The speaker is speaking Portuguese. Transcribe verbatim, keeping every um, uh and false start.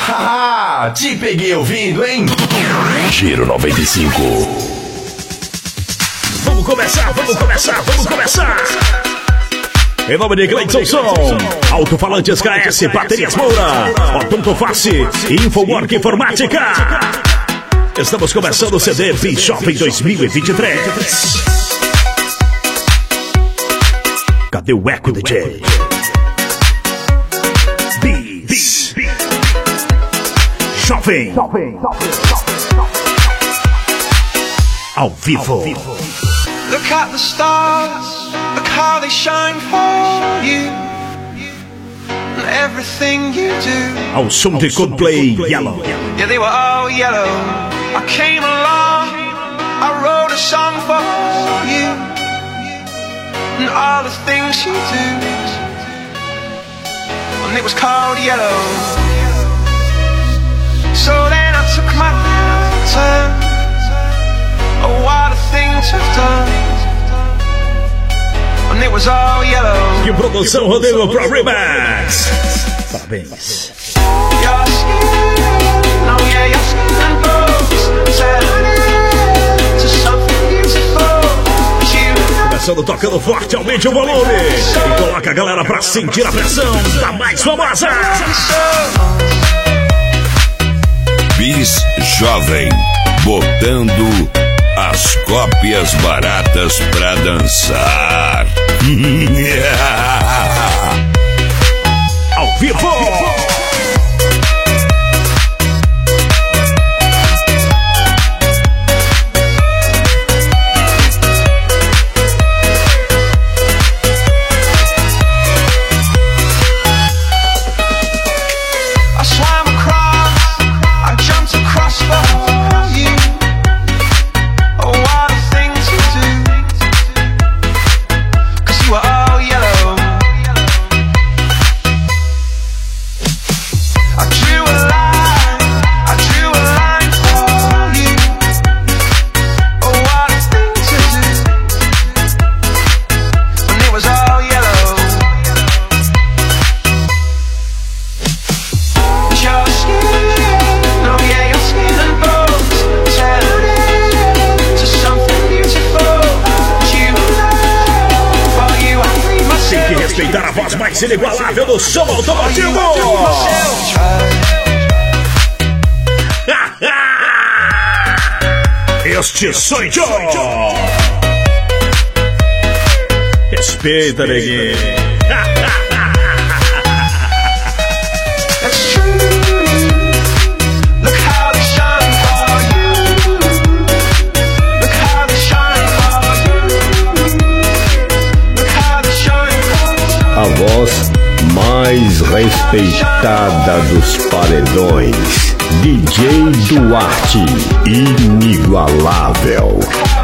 Haha, te peguei ouvindo, hein? Giro noventa e cinco. Vamos começar, vamos começar, vamos começar. Em nome de Cleiton Som, Alto-Falantes K S, Baterias Moura, Odonto Face, Infowork Informática. Estamos começando o C D B-Shopping dois mil e vinte e três. Cadê o Eco D J? Bis Shopping ao vivo. Look at the stars, look how they shine for you, and everything you do. Ao som de Coldplay, Yellow. Yeah, they were all yellow. I came along, I wrote a song for you, and all the things you do, and it was called Yellow. So then I took my turn. Oh, what a thing to have done. And it was all yellow. Que produção, Rodrigo Pro Remix. Parabéns. Your skin, oh yeah, your skin glows. Turn to something beautiful. You Começando tocando forte, aumente o volume. E coloca a galera pra sentir a pressão da mais famosa. Bis Jovem, botando as cópias baratas pra dançar. Ao vivo. Respeitar a voz mais inigualável do som automotivo. Este sou eu. Respeita, neguinho. A voz mais respeitada dos paredões, D J Duarte, inigualável.